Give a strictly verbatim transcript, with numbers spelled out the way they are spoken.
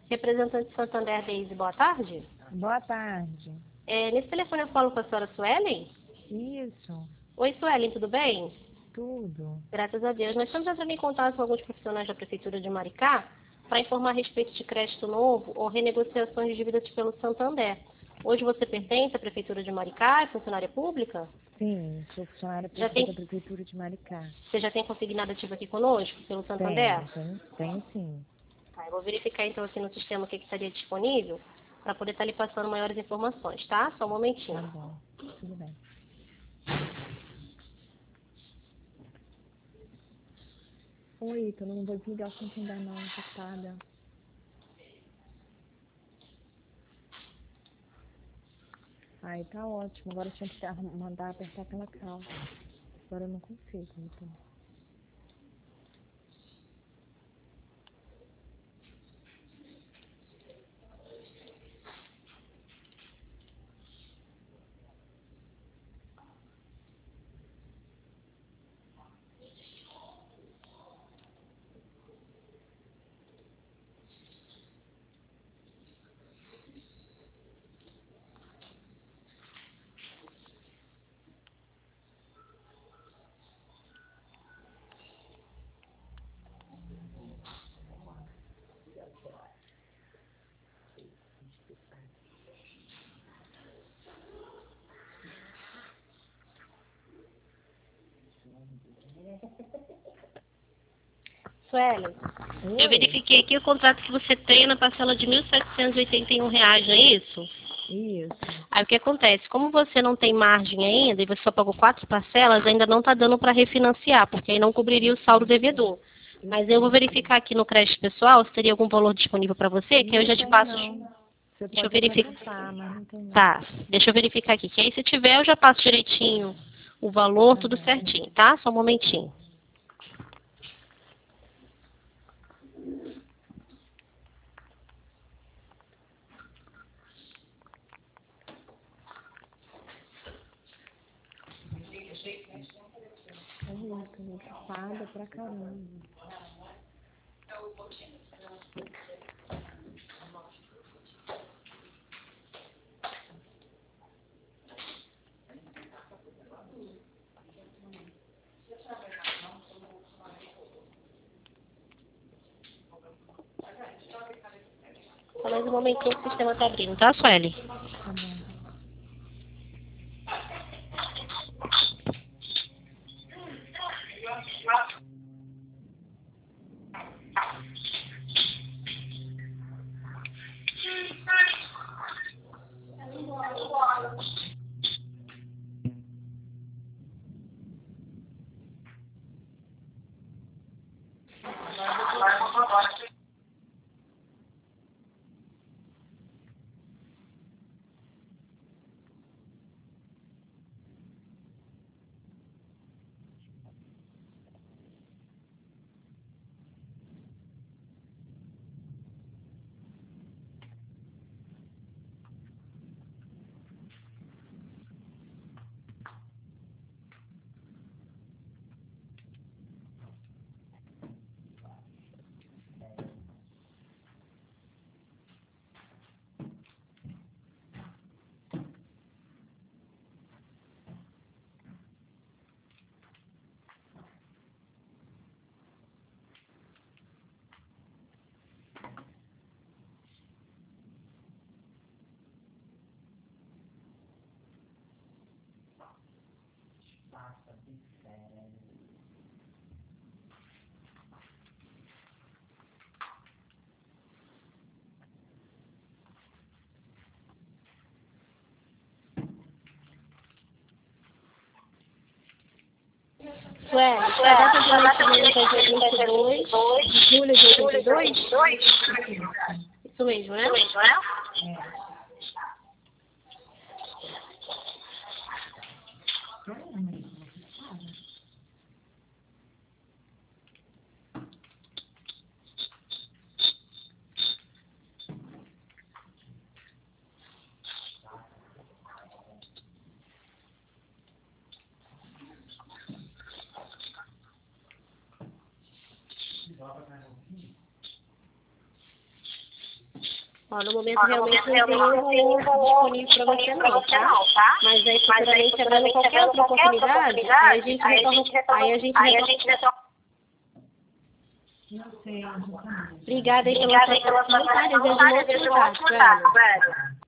Representante Santander, Deise, boa tarde. Boa tarde. É, nesse telefone eu falo com a senhora Suelen? Isso, Oi, Suelen, tudo bem? tudo. Graças a Deus. Nós estamos entrando em contato com alguns profissionais da Prefeitura de Maricá para informar a respeito de crédito novo ou renegociações de dívidas pelo Santander. Hoje você pertence à Prefeitura de Maricá, é funcionária pública? Sim, sou funcionária Já pública tem, da Prefeitura de Maricá. você já tem consignado ativo aqui conosco, pelo Santander? Tenho, tenho, tenho sim. Tá, eu vou verificar então aqui no sistema o que, que estaria disponível para poder estar lhe passando maiores informações, tá? Só um momentinho. Tá bom, tudo bem. Oi, Ítalo, não vou desligar o assunto ainda não, tô ocupada. Ai, tá ótimo, agora eu tinha que arrum- mandar apertar aquela calça. Agora eu não consigo, Ítalo. Suelen, eu Oi, verifiquei aqui o contrato que você tem na parcela de mil setecentos e oitenta e um reais, não é isso? isso. Aí o que acontece? Como você não tem margem ainda e você só pagou quatro parcelas, ainda não está dando para refinanciar, porque aí não cobriria o saldo devedor. Eu Mas eu vou sei. verificar aqui no crédito pessoal se teria algum valor disponível para você, que aí eu Não já te tem passo. não. Você Deixa eu pode até verificar. tentar, mas não tem não. Tá, deixa eu verificar aqui. Que aí se tiver, eu já passo direitinho o valor, Tá tudo bom. certinho, tá? Só um momentinho. Oi, Ítalo, ocupada pra caramba. Só mais um momentinho que o sistema tá abrindo, tá, Sueli? Tá bom. Sueli, a data de nascimento é dia vinte e dois de julho de oitenta e dois? Isso mesmo, né? É. Ó, no momento Ó, no realmente momento, não tem realmente nenhum não tem valor nenhum disponível para você disponível não, pra você tá? não, tá? Mas aí Mas aí, futuramente, havendo futuramente, qualquer havendo outra qualquer outra oportunidade, aí a oportunidade, gente aí a retorna, gente retorna, aí a gente aí a retorna. gente retorna. Obrigada aí pela Obrigada sua aí pela sua atenção, tá? atenção, Desejo um tá? ótimo Desejo um tarde, ótimo tarde, velho. velho.